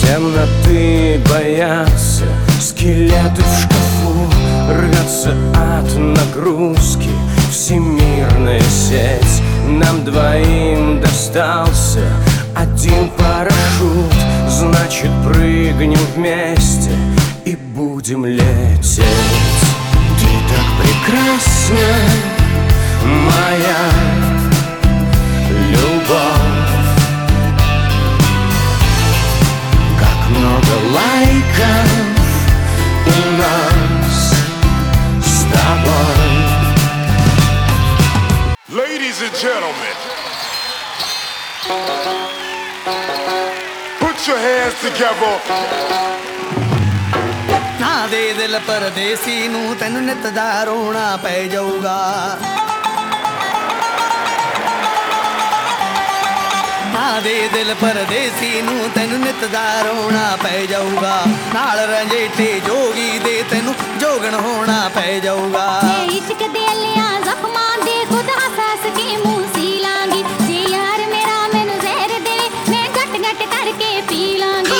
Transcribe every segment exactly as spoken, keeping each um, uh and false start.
Темноты боятся скелеты в шкафу, рвется от нагрузки всемирная сеть. Нам двоим достался один парашют, значит прыгнем вместе и будем лететь. Ты так прекрасна, моя любовь, как много лайков у нас с тобой. Ladies and gentlemen, put your hands together. ਨਾ ਦੇ ਦਿਲ ਪਰਦੇਸੀ ਨੂੰ ਤੈਨੂੰ ਨਿਤ ਦਾ ਰੋਣਾ ਪੈ ਜਾਊਗਾ। ਨਾ ਦੇ ਦਿਲ ਪਰਦੇਸੀ ਨੂੰ ਤੈਨੂੰ ਨਿਤ ਦਾ ਰੋਣਾ ਪੈ ਜਾਊਗਾ। ਨਾਲ ਰੰਜੇਟੇ ਜੋਗੀ ਦੇ ਤੈਨੂੰ ਜੋਗਣ ਹੋਣਾ ਪੈ ਜਾਊਗਾ। ਜੇ ਇਸ਼ਕ ਦੇ ਲਿਆ ਜ਼ਖਮਾਂ ਦੇ ਖੁਦ ਹੱਸ ਕੇ ਮੂੰਹ ਸੀ ਲਾਂਗੀ। ਜੇ ਯਾਰ ਮੇਰਾ ਮੈਨੂੰ ਜ਼ਹਿਰ ਦੇਵੇ ਮੈਂ ਘਟ ਘਟ ਕਰਕੇ ਪੀ ਲਾਂਗੀ।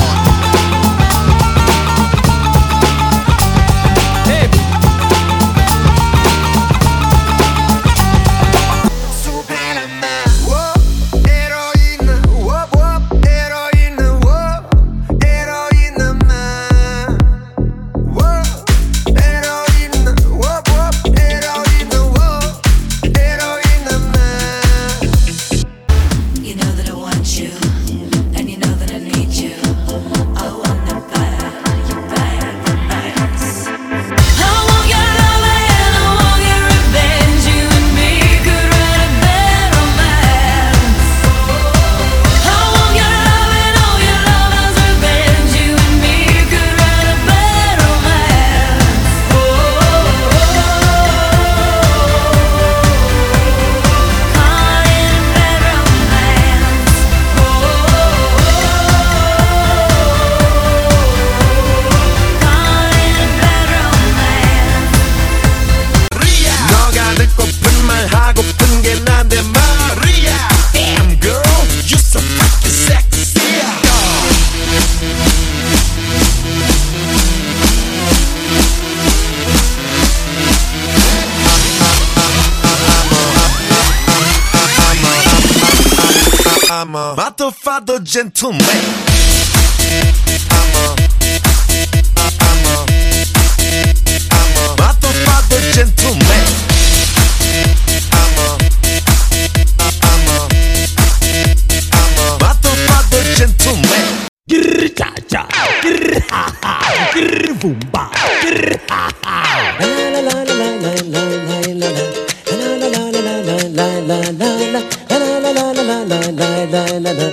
I'm a motherfucker gentleman. I'm a, I'm a, I'm a motherfucker gentleman. I'm a, I'm a, I'm a motherfucker gentleman. Grr cha cha, grr ha ha, grr boom ba, grr ha ha. La la la la la la la la la. La la la la la la la la la. La la la la la la la la la la.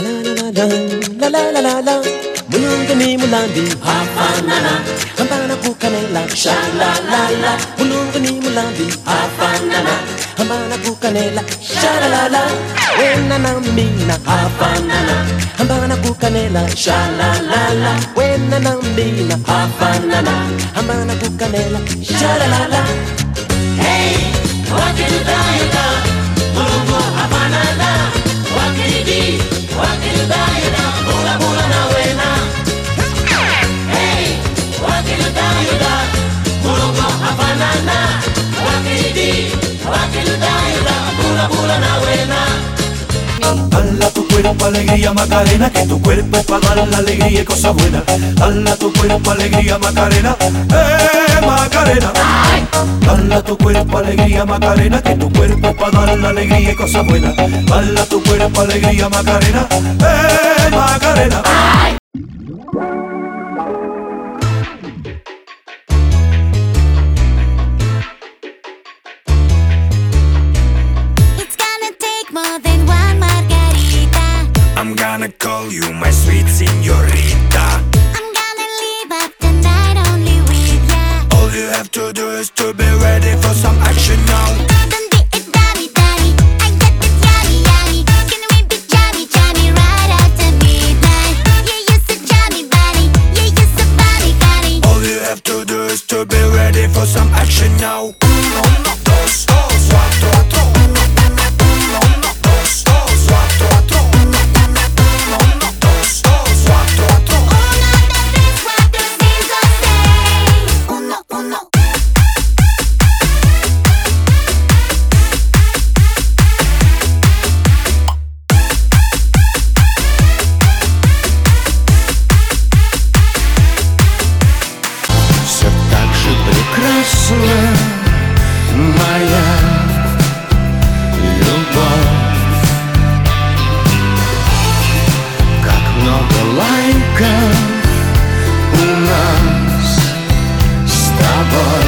La la la la la. Mulungu ni mulandi hafanana, hambana kukanela sha la la la. Mulungu ni mulandi hafanana, hambana kukanela sha la la la. Wena na mina hafanana, hambana kukanela sha la la la. Wena na mina hafanana, hambana kukanela sha la la la. Hey, what can you do? You do. Mulungu hafanana, what can you do? What can you do? You do. Bula bula na wena. Hey, what can you do? You do. Mulungu hafanana, what can you do? What can you do? You do. Bula bula na wena. Dala tu cuerpo alegría Macarena, que tu cuerpo es para dar la alegría y cosas buenas. Dala tu cuerpo alegría Macarena, eh Macarena. Dala tu cuerpo alegría Macarena, que tu cuerpo es para dar la alegría y cosas buenas. Dala tu cuerpo alegría Macarena, eh Macarena. I'm gonna call you my sweet señorita. I'm gonna leave up the night only with ya. All you have to do is to be ready for some action now. Don't be it daddy daddy, I get it yummy yummy. Can we be jammy jammy right out to midnight? Yeah, you're so jammy buddy, yeah, you're so funny funny. All you have to do is to be ready for some action now. Uno, dos, dos, cuatro, cuatro. Uno, dos, dos, cuatro, cuatro. Uno, dos, dos, cuatro. тобой.